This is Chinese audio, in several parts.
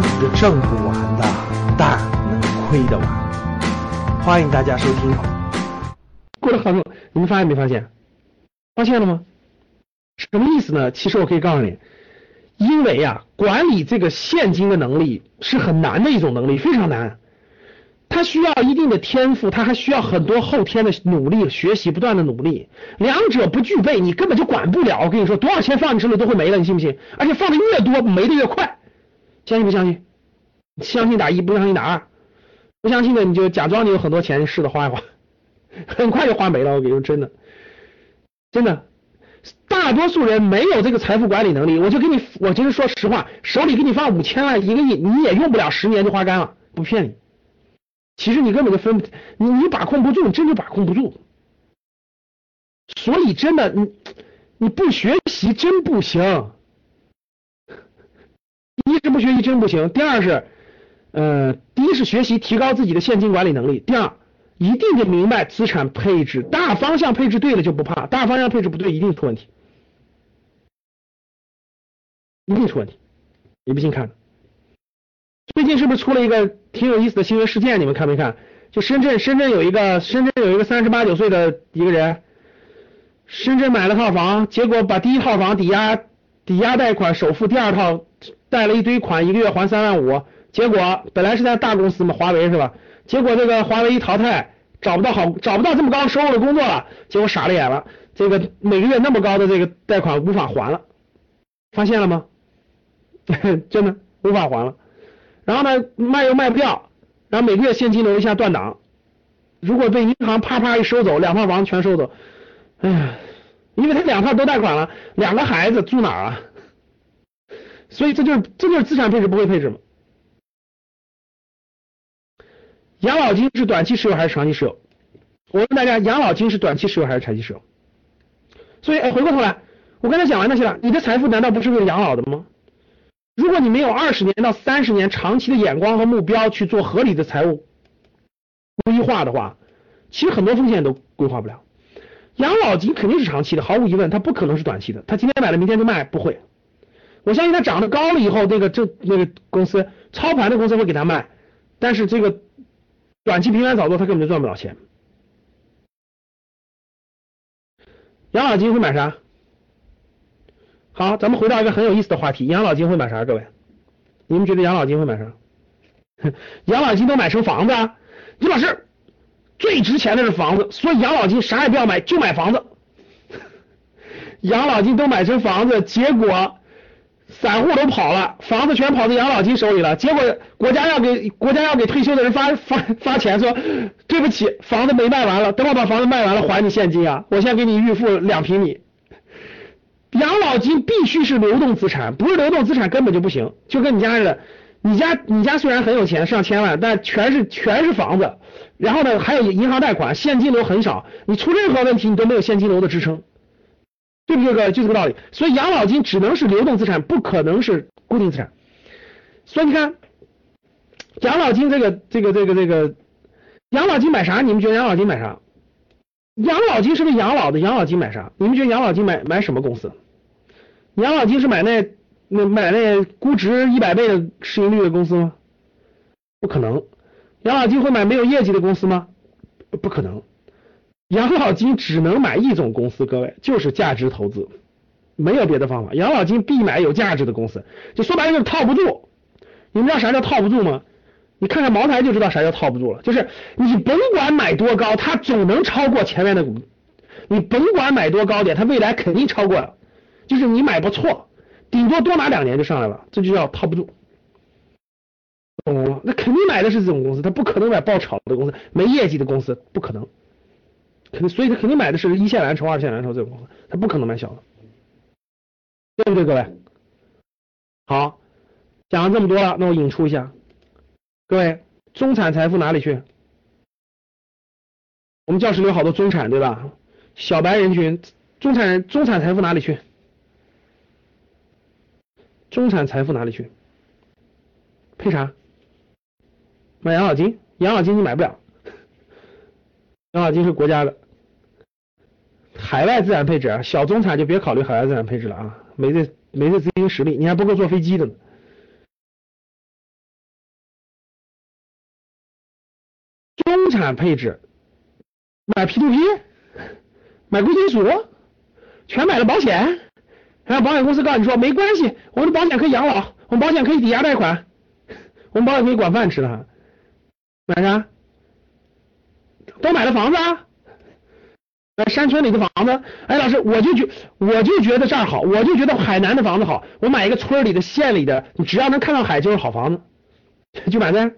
死挣不完的，但能亏得完。欢迎大家收听。过了很久，你们发现没发现？发现了吗？什么意思呢？其实我可以告诉你，因为管理这个现金的能力是很难的一种能力，非常难。它需要一定的天赋，它还需要很多后天的努力、学习、不断的努力。两者不具备，你根本就管不了。我跟你说，多少钱放你手里都会没了，你信不信？而且放的越多，没的越快。相信不相信？相信打1，不相信打2。不相信的你就假装你有很多钱，试着花一花，很快就花没了。我跟你说，真的，真的，大多数人没有这个财富管理能力。我就是说实话，手里给你放5000万、1个亿，你也用不了10年就花干了，不骗你。其实你根本就你把控不住，你真就把控不住。所以真的，你不学习真不行。第一是不学习真不行，第二是第一是学习提高自己的现金管理能力，第二一定得明白资产配置，大方向配置对了就不怕，大方向配置不对一定出问题，一定出问题。你不信看。最近是不是出了一个挺有意思的新闻事件？你们看没看？就深圳有一个38、9岁的一个人，深圳买了套房，结果把第一套房抵押贷款首付，第二套贷了一堆款，一个月还3.5万，结果本来是在大公司嘛，华为是吧？结果这个华为一淘汰，找不到这么高收入的工作了，结果傻了眼了，这个每个月那么高的这个贷款无法还了，发现了吗？真的无法还了。然后呢，卖又卖不掉，然后每个月现金流一下断档，如果被银行啪一收走，2套房全收走，哎呀，因为他2套都贷款了，2个孩子住哪儿啊？所以这就是资产配置不会配置嘛。养老金是短期持有还是长期持有？我问大家，养老金是短期持有还是长期持有？所以回过头来，我刚才讲完那些了，你的财富难道不是为了养老的吗？如果你没有20年到30年长期的眼光和目标去做合理的财务规划的话，其实很多风险都规划不了。养老金肯定是长期的，毫无疑问，它不可能是短期的。它今天买了明天就卖，不会。我相信它涨得高了以后，那个公司操盘的公司会给它卖，但是这个短期频繁炒作，它根本就赚不了钱。养老金会买啥？好，咱们回到一个很有意思的话题，养老金会买啥？各位，你们觉得养老金会买啥？养老金都买成房子啊？李老师，最值钱的是房子，所以养老金啥也不要买，就买房子。养老金都买成房子，结果散户都跑了，房子全跑到养老金手里了，结果国家要给退休的人发钱，说对不起，房子没卖完了，等我把房子卖完了还你现金啊，我现在给你预付2平米。养老金必须是流动资产，不是流动资产根本就不行。就跟你家似的，你家虽然很有钱，上千万，但全是房子，然后呢还有银行贷款，现金流很少，你出任何问题你都没有现金流的支撑，对不对？各位，就这个道理。所以养老金只能是流动资产，不可能是固定资产。所以你看，养老金这个养老金买啥？你们觉得养老金买啥？养老金是为养老的，养老金买啥？你们觉得养老金买什么公司？养老金是买那估值100倍的市盈率的公司吗？不可能。养老金会买没有业绩的公司吗？不可能。养老金只能买一种公司，各位，就是价值投资，没有别的方法。养老金必买有价值的公司，就说白了就是套不住。你们知道啥叫套不住吗？你看看茅台就知道啥叫套不住了，就是你甭管买多高，它总能超过前面的股，你甭管买多高点，它未来肯定超过，就是你买不错，顶多多拿2年就上来了，这就叫套不住，懂了吗？那肯定买的是这种公司，它不可能买爆炒的公司，没业绩的公司不可能，所以他肯定买的是1线蓝筹、2线蓝筹这种公司，他不可能买小的，对不对，各位？好，讲了这么多了，那我引出一下。各位，中产财富哪里去？我们教室里有好多中产，对吧？小白人群，中产财富哪里去？中产财富哪里去？配啥？买养老金？养老金你买不了，养老金是国家的。海外资产配置啊，小中产就别考虑海外资产配置了啊，没这资金实力，你还不够坐飞机的呢。 产配置，买 P2P， 买贵金属，全买了保险，然后保险公司告诉你说没关系，我们的保险可以养老，我们保险可以抵押贷款，我们保险可以管饭吃的。买啥？都买了房子啊，山村里的房子。哎，老师，我就觉得这儿好，我就觉得海南的房子好，我买一个村里的县里的，你只要能看到海就是好房子，就买在。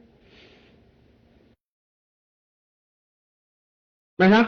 买啥？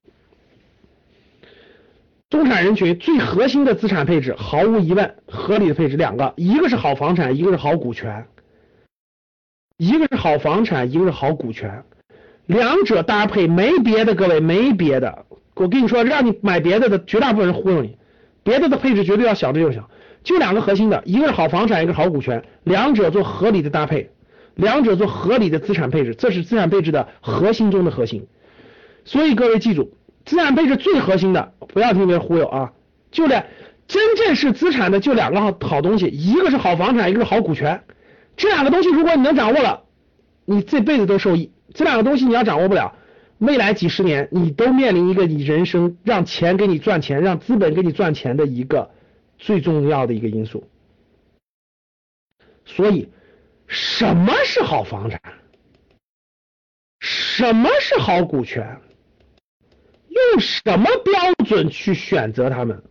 中产人群最核心的资产配置，毫无疑问合理的配置两个，一个是好房产，一个是好股权。一个是好房产，一个是好股权，两者搭配没别的，各位没别的。我跟你说，让你买别的绝大部分人忽悠你，别的配置绝对要小的就小，就两个核心的，一个是好房产，一个是好股权，两者做合理的搭配，两者做合理的资产配置，这是资产配置的核心中的核心。所以各位记住，资产配置最核心的，不要听别人忽悠啊，就真正是资产的就两个好东西，一个是好房产，一个是好股权。这两个东西如果你能掌握了，你这辈子都受益。这两个东西你要掌握不了，未来几十年你都面临一个你人生让钱给你赚钱，让资本给你赚钱的一个最重要的一个因素。所以什么是好房产？什么是好股权？用什么标准去选择它们？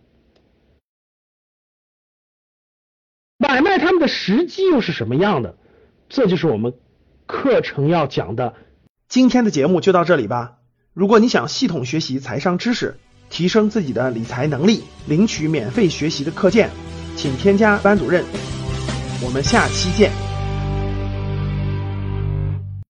买卖他们的时机又是什么样的？这就是我们课程要讲的。 今天的节目就到这里吧。如果你想系统学习财商知识，提升自己的理财能力，领取免费学习的课件，请添加班主任。我们下期见。